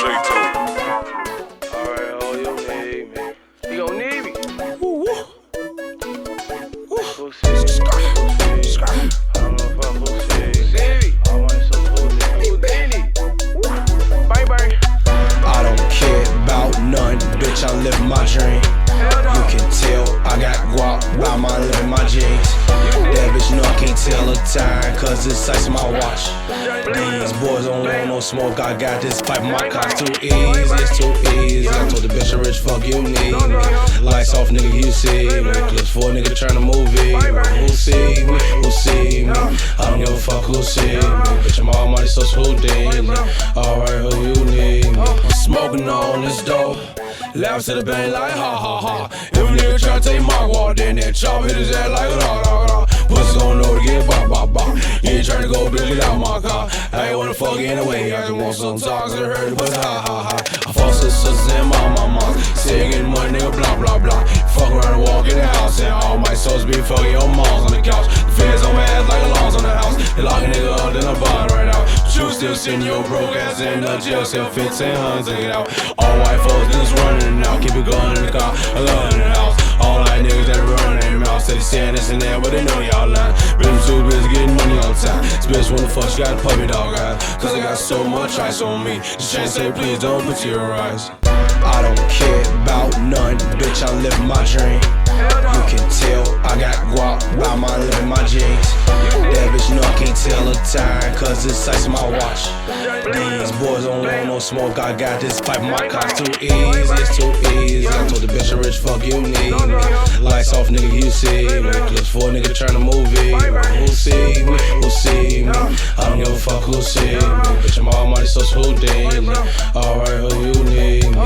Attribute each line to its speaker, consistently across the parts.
Speaker 1: Alright, oh, you need me. You gon' need me. Go see. I don't know if I go see. I want some Houdini. Bye bye.
Speaker 2: I don't care about none, bitch, I live my dream. You can tell I got guap by my living my jeans. That bitch know I can't tell the time, cause it's ice in my watch. These boys don't want no smoke, I got this pipe, my cock's too easy, it's too easy. I told the bitch a rich fuck you need me. Lights off, nigga, you see me. Clips for a nigga tryna move it. Who see me? Who see me? I don't give a fuck who see me. Bitch, I'm almighty, so Houdini. Alright, who you need me? I'm smoking on this dope. Laughs to the bank like ha ha ha. If a nigga try to take my walk, then that chop hit his ass like la la la. Pussy gon' know to get bop bop bop. You ain't tryna go bitch, get out my car. I ain't wanna fuck anyway, I just want some talks and heard it, but ha ha ha. I fuck sisters and mama. Say getting money, nigga, blah blah blah. Fuck around and walk in the house, and all my souls be fucking your moms on the couch. The feds on my ass like alarms on the house. They lock a nigga up, then I bond right out. But you still sitting your broke ass in the jail cell, 1500 to get out. All white folks niggas running now, keep it going in the car, I love it in the house. All white niggas that run their mouth, say they saying this and that, but they know y'all lying. But them two bitches getting money all the time. This bitch wanna fuck, she got a puppy dog eyes. Cause I got so much ice on me. Just can't say please don't put your eyes. I don't care about none, bitch, I live my dream. You can tell I got guap by my living my jeans. That bitch know I can't tell the time, cause it's ice in my watch. These boys don't want no smoke, I got this pipe, my cock's too easy, it's too easy. I told the bitch a rich fuck you need me. Lights off, nigga, you see me. Clips for a nigga tryna move it. Who see me? Who see me? I don't give a fuck who see me. Bitch, I'm almighty, so Houdini. Alright, who you need me?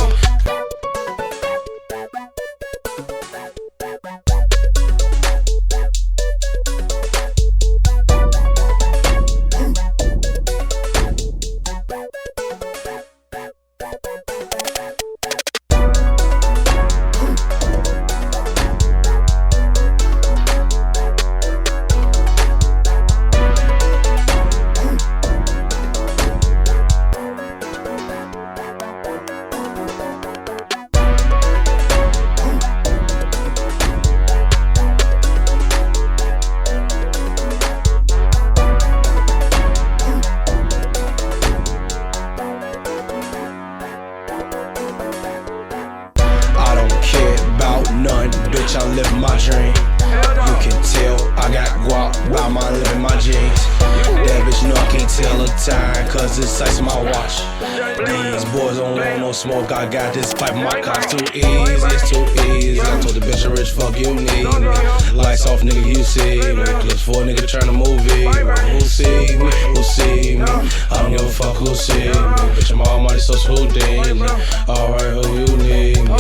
Speaker 2: None, bitch, I live my dream. You can tell I got guap by my living my jeans. That bitch know I can't tell the time, cause it's ice in my watch. These boys don't want no smoke, I got this pipe, my cock's too easy, it's too easy. I told the bitch a rich fuck you need me. Lights off, nigga, you see me. Clips for a nigga tryna move it. Who see me? Who see me? I don't give a fuck who see me. Bitch, I'm almighty, so Houdini. Alright, who you need me?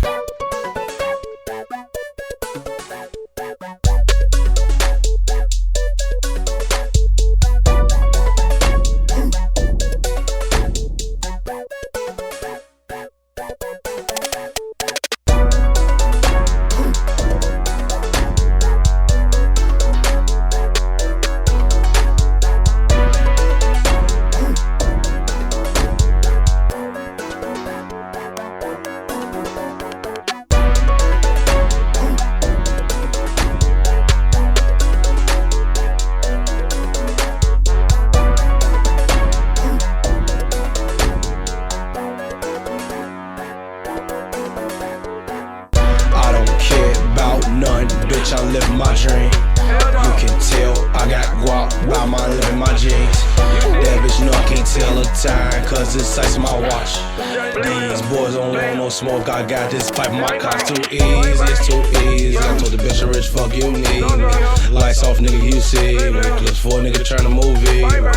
Speaker 2: None, bitch, I live my dream. You can tell I got guap by my living my jeans. That bitch know I can't tell the time, cause it's ice in my watch. These boys don't want no smoke, I got this pipe, my cock's too easy, it's too easy. I told the bitch a rich fuck you need me. Lights off, nigga, you see me. Clips for a nigga tryna move it.